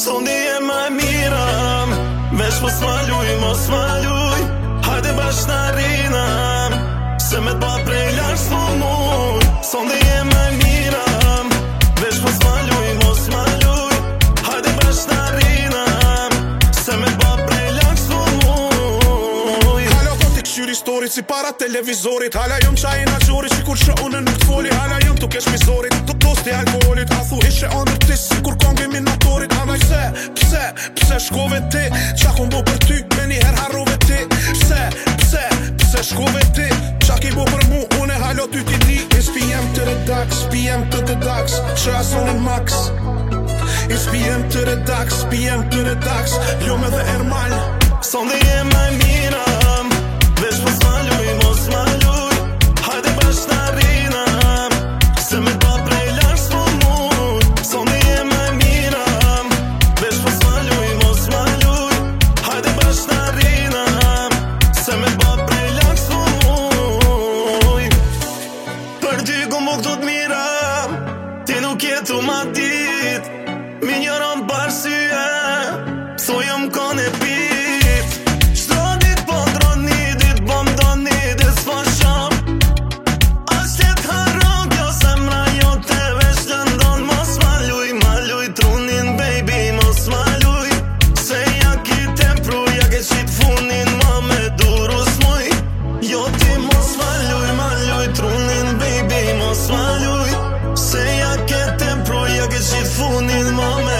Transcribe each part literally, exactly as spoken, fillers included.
Sondi e më mira, veç mos ma luj, mos ma luj. Hajde bashkë na rina, se me t'ba prej lartë s'mo muj. Sondi e më mira, veç mos ma luj, mos ma luj. Hajde bashkë na rina, se me t'ba prej lartë s'mo muj. Hala do t'i këshyri storit si para televizorit. Hala jom qaj na gjori që kur që unë nuk t'foli. Hala jom t'u kesh mizorit, t'u tosti alkoholit. A thu ishe andër ti si kur kongi minatorit. Hanaj se, pse, pse shkove ti, qa kun bo për ty, me njëher harrove ti. Pse, pse, pse shkove ti, qa ki bo për mu, une halo ty ti di. Is P M to the dax, P M to the dax, që asonin max. Is P M to the dax, P M to the dax, jo me dhe Ermal. Sondi e më mira, veç mos ma luj, mos ma luj. Hajde bashkë na rina, se me t'ba prej lartë s'mo muj. Sondi e më mira, veç mos ma luj, mos ma luj. Hajde bashkë na rina, se me t'ba prej lartë s'mo muj. Për ty ku mu këtu t'mira, ti nuk jetu ma dit. Minjoron parsyje, so jom kone pit. Qdo dit po droni, dit po mdoni, dit s'po shop. As qet harron kjo zemra jote, veç të ndon. Mos ma luj, ma luj trunin baby, mos ma luj. Se ja ki tempru, ja ke qit funin, ma me duru s'muj. Jo ti mos ma luj, ma luj trunin baby, mos ma luj. Se ja ke tempru, ja ke qit funin, ma me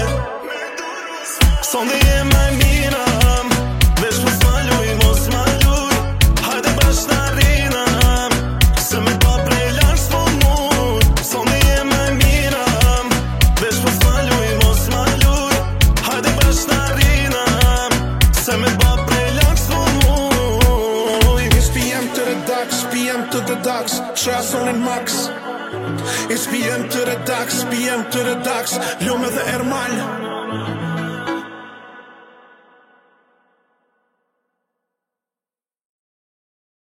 Sondi e më mira, veç mos ma luj, mos ma luj. Hajde bashkë na rina, se me t'ba prej lartë s'mo muj. Sondi e më mira, veç mos ma luj, mos ma luj. Hajde bashkë na rina, se me t'ba prej lartë s'mo muj. Is P M to the dax, P M to the dax, që asonin max. Is P M to the dax, P M to the dax, jo me dhe Ermal.